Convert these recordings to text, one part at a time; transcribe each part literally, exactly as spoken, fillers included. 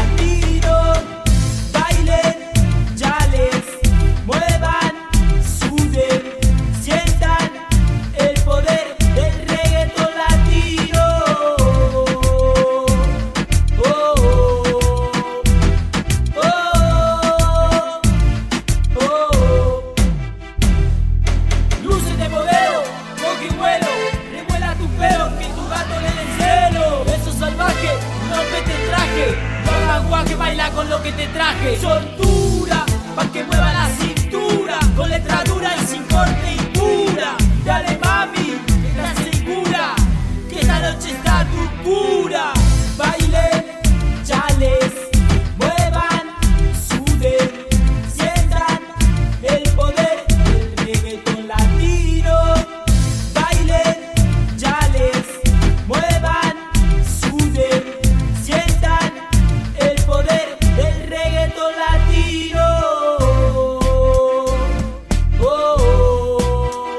latino. Bailen, chales, muevan, suden, sientan el poder del reggaetón latino. Oh, oh, oh, oh, oh. Luces de modelo, coque y vuelo, revuela tu pelo que tu gato le den celo. Beso salvaje, rompete el traje, no hagas guaje, baila con lo que te traje. Soltura, pa' que mueva la cintura, con letra dura y sin corte y pura. Dale mami, estás segura, que esta noche está tu cura. Bailen, chales, muevan, suden, sientan el poder del reggaetón latino. Bailen, chales, muevan, suden, sientan el poder del reggaetón latino. Oh, oh,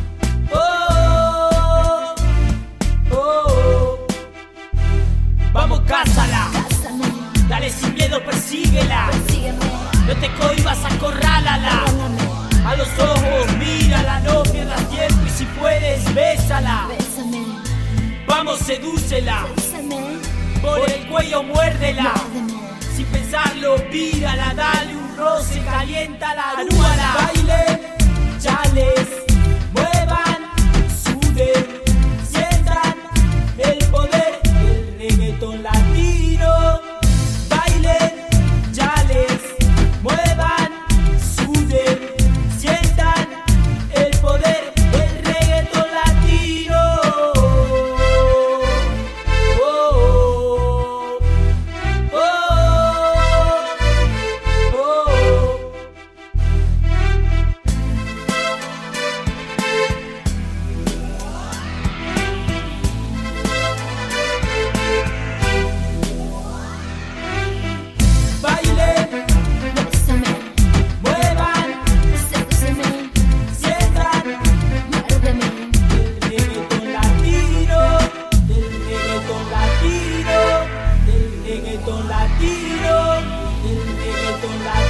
oh, oh, oh. Vamos, cásala, Cásame, dale sin miedo, persíguela. persígueme, No te cohibas, acorrálala. regálame, A los ojos, mírala, no pierdas tiempo y si puedes, bésala. bésame, Vamos, sedúcela, bésame, por el cuello muérdela. muérdeme, Sin pensarlo, pídala, dale un roce, caliéntala, arúala. Bailen, chales, muevan, suden, sientan el poder del reggaetón latino. Bailen, chales, muevan, suden, sientan el poder del reggaetón latino. Oh, oh, oh, oh. Bailen, bésame, muevan, sedúceme, sientan muérdeme, del reggaetón latino, del reggaetón latino, del reggaetón latino, del reggaetón latino.